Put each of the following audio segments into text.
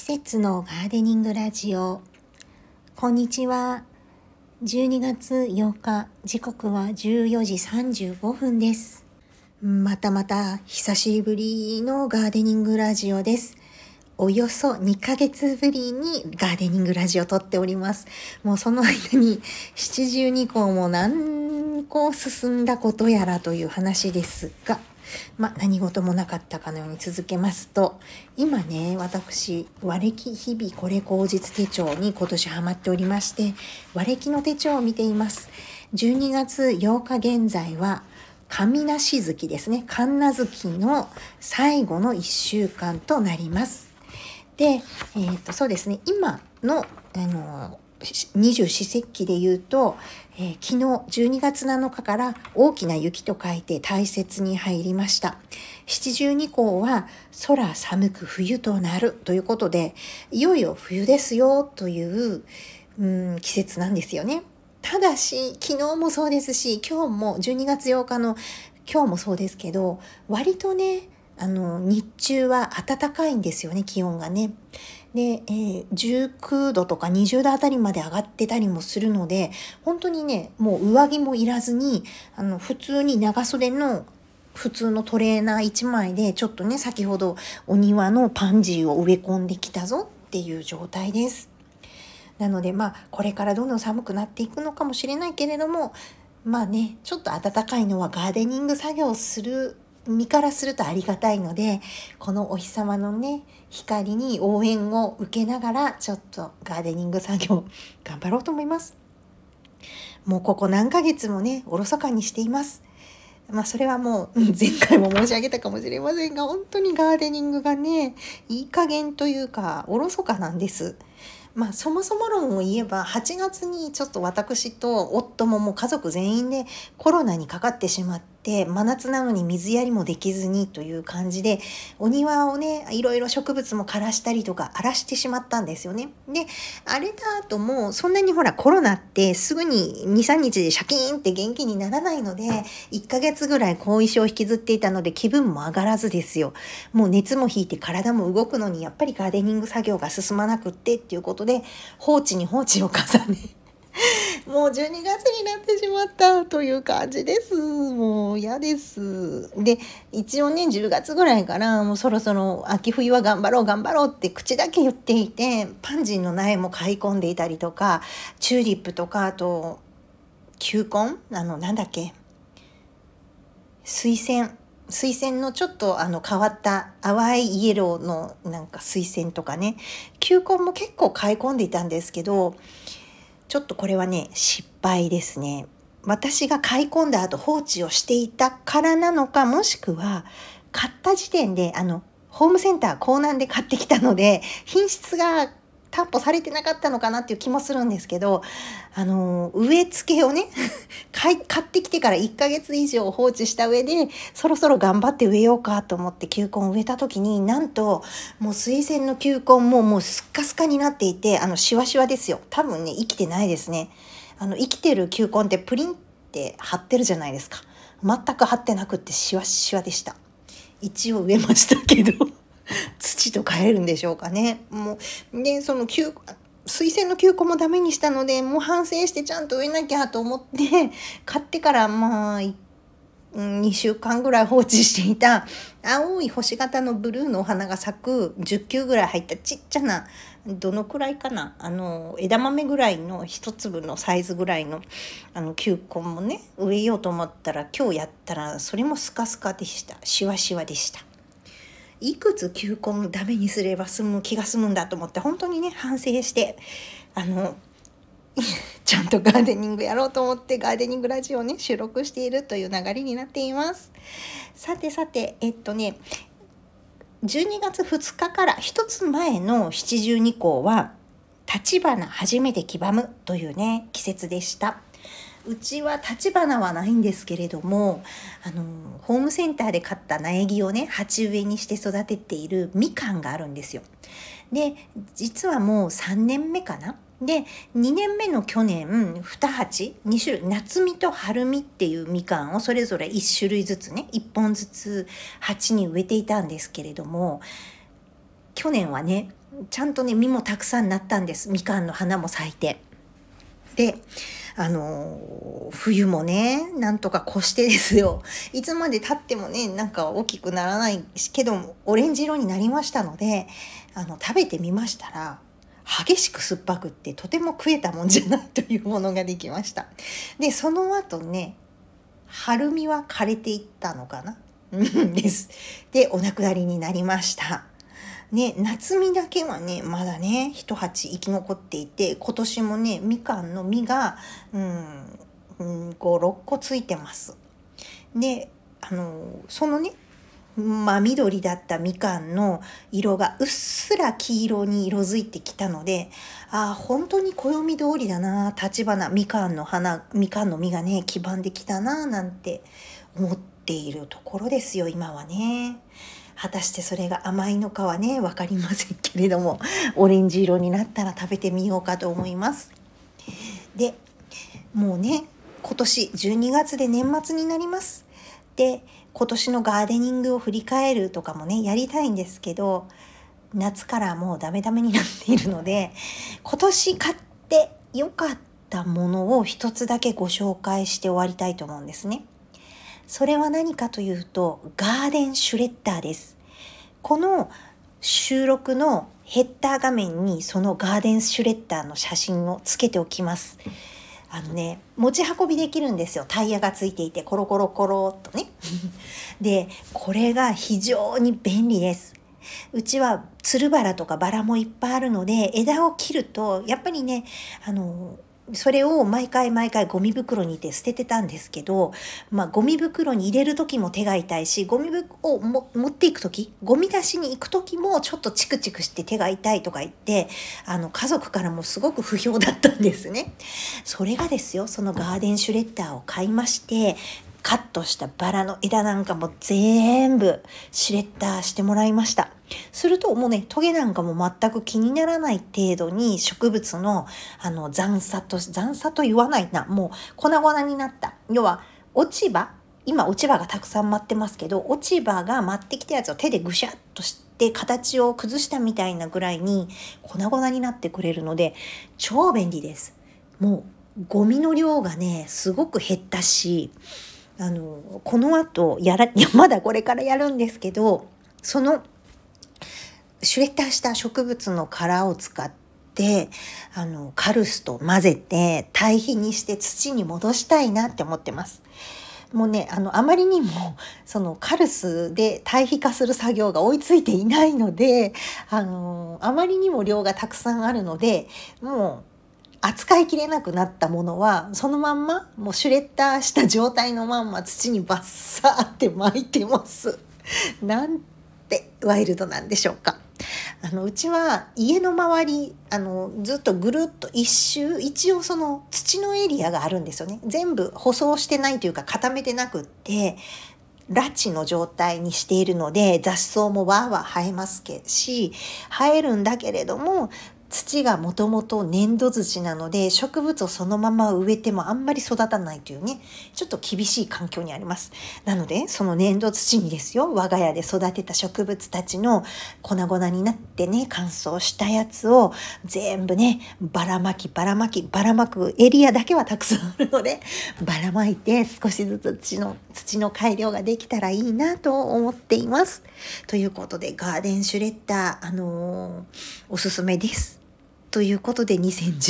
節のガーデニングラジオ。こんにちは。12月8日、時刻は14時35分です。また久しぶりのガーデニングラジオです。およそ2ヶ月ぶりにガーデニングラジオ撮っております。もうその間に72個も何個進んだことやらという話ですが、何事もなかったかのように続けますと、今ね、私、和暦日々これ口実手帳に今年ハマっておりまして、和暦の手帳を見ています。12月8日現在は、神無月ですね。神無月の最後の1週間となります。で、そうですね、今の、二十四節気で言うと、昨日12月7日から大きな雪と書いて大雪に入りました。七十二候は空寒く冬となるということで、いよいよ冬ですよという、季節なんですよね。ただし昨日もそうですし、今日も12月8日の今日もそうですけど、割とね、日中は暖かいんですよね、気温がね。で、19度とか20度あたりまで上がってたりもするので、本当にね、もう上着もいらずに、普通に長袖の普通のトレーナー1枚で、ちょっとね、先ほどお庭のパンジーを植え込んできたぞっていう状態です。なので、これからどんどん寒くなっていくのかもしれないけれども、ちょっと暖かいのはガーデニング作業をする身からするとありがたいので、このお日様のね、光に応援を受けながら、ちょっとガーデニング作業頑張ろうと思います。もうここ何ヶ月もね、おろそかにしています。それはもう前回も申し上げたかもしれませんが、本当にガーデニングがね、いい加減というか、おろそかなんです。そもそも論を言えば、8月にちょっと私と夫ももう家族全員でコロナにかかってしまって、真夏なのに水やりもできずにという感じで、お庭をね、いろいろ植物も枯らしたりとか荒らしてしまったんですよね。で、荒れた後もそんなにコロナってすぐに2、3日でシャキーンって元気にならないので、1ヶ月ぐらい後遺症を引きずっていたので気分も上がらずですよ。もう熱も引いて体も動くのにやっぱりガーデニング作業が進まなくってっていうことで、放置に放置を重ねもう12月になってしまったという感じです。もう嫌です。で、一応ね、10月ぐらいからもうそろそろ秋冬は頑張ろうって口だけ言っていて、パンジーの苗も買い込んでいたりとか、チューリップとか、あと球根、なんだっけ、水仙のちょっと変わった淡いイエローのなんか水仙とかね、球根も結構買い込んでいたんですけど、ちょっとこれはね、失敗ですね。私が買い込んだ後放置をしていたからなのか、もしくは買った時点でホームセンター港南で買ってきたので品質が担保されてなかったのかなっていう気もするんですけど、植え付けをね買ってきてから1ヶ月以上放置した上で、そろそろ頑張って植えようかと思って球根を植えた時に、なんともう水仙の球根もうスッカスカになっていて、シワシワですよ。多分ね、生きてないですね。生きてる球根ってプリンって張ってるじゃないですか。全く張ってなくってシワシワでした。一応植えましたけど土と変えるんでしょうかね。もうで、その水仙の球根もダメにしたので、もう反省してちゃんと植えなきゃと思って買ってから2週間ぐらい放置していた青い星型のブルーのお花が咲く10球ぐらい入ったちっちゃな、どのくらいかな、枝豆ぐらいの一粒のサイズぐらいの球根もね、植えようと思ったら、今日やったらそれもスカスカでした。シワシワでした。いくつ球根ダメにすれば気が済むんだと思って、本当にね、反省してちゃんとガーデニングやろうと思ってガーデニングラジオをね、収録しているという流れになっています。さて12月2日から一つ前の七十二候は立花初めて黄ばむというね、季節でした。うちは立花はないんですけれども、ホームセンターで買った苗木をね、鉢植えにして育てているみかんがあるんですよ。で、実はもう3年目かな。で、2年目の去年、2鉢、2種類、夏みと春みっていうみかんをそれぞれ1種類ずつね、1本ずつ鉢に植えていたんですけれども、 去年はね、ちゃんとね、実もたくさんなったんです。みかんの花も咲いて。で、冬もね、なんとか越してですよ。いつまで経ってもね、なんか大きくならないけど、オレンジ色になりましたので、食べてみましたら、激しく酸っぱくってとても食えたもんじゃないというものができました。で、その後ね、春実は枯れていったのかなです。で、お亡くなりになりました。ね、夏実だけはね、まだね、一鉢生き残っていて、今年もね、みかんの実が、5、6個ついてます。で、そのね、真緑だったみかんの色がうっすら黄色に色づいてきたので、本当に暦通りだな、立花、みかんの実がね、黄ばんできたな、なんて思っているところですよ、今はね。果たしてそれが甘いのかはね、わかりませんけれども、オレンジ色になったら食べてみようかと思います。で、もうね、今年12月で年末になります。で、今年のガーデニングを振り返るとかもね、やりたいんですけど、夏からもうダメダメになっているので、今年買って良かったものを一つだけご紹介して終わりたいと思うんですね。それは何かというと、ガーデンシュレッダーです。この収録のヘッダー画面にそのガーデンシュレッダーの写真をつけておきます。持ち運びできるんですよ。タイヤがついていて、コロコロコロっとね。で、これが非常に便利です。うちはつるバラとかバラもいっぱいあるので、枝を切ると、やっぱりね、それを毎回ゴミ袋に入れて捨ててたんですけど、ゴミ袋に入れる時も手が痛いし、ゴミ袋を持っていく時、ゴミ出しに行く時もちょっとチクチクして手が痛いとか言って、家族からもすごく不評だったんですね。それがですよ、そのガーデンシュレッダーを買いまして、カットしたバラの枝なんかも全部シュレッダーしてもらいました。するともうね、トゲなんかも全く気にならない程度に植物の残差と言わないな、もう粉々になった。要は落ち葉、今落ち葉がたくさん舞ってますけど、落ち葉が舞ってきたやつを手でぐしゃっとして形を崩したみたいなぐらいに粉々になってくれるので超便利です。もうゴミの量がね、すごく減ったし、この後まだこれからやるんですけど、そのシュレッダーした植物の殻を使ってカルスと混ぜて堆肥にして土に戻したいなって思ってます。もうね、あまりにもそのカルスで堆肥化する作業が追いついていないので、あまりにも量がたくさんあるので、もう扱いきれなくなったものはそのまんま、もうシュレッダーした状態のまんま土にバッサーって巻いてます。なんてワイルドなんでしょうか。うちは家の周りずっとぐるっと一応その土のエリアがあるんですよね。全部舗装してないというか固めてなくって、裸地の状態にしているので、雑草もわーわー生えますし、生えるんだけれども、土がもともと粘土土なので、植物をそのまま植えてもあんまり育たないというね、ちょっと厳しい環境にあります。なので、その粘土土にですよ、我が家で育てた植物たちの粉々になってね、乾燥したやつを全部ね、ばらまくエリアだけはたくさんあるので、ばらまいて少しずつ土の改良ができたらいいなと思っています。ということで、ガーデンシュレッダー、おすすめです。ということで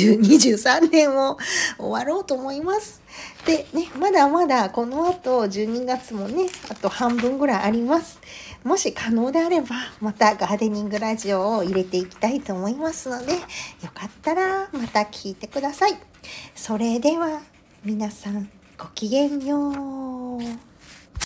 2023年を終わろうと思います。でね、まだまだこの後12月もね、あと半分ぐらいあります。もし可能であればまたガーデニングラジオを入れていきたいと思いますので、よかったらまた聞いてください。それでは皆さんごきげんよう。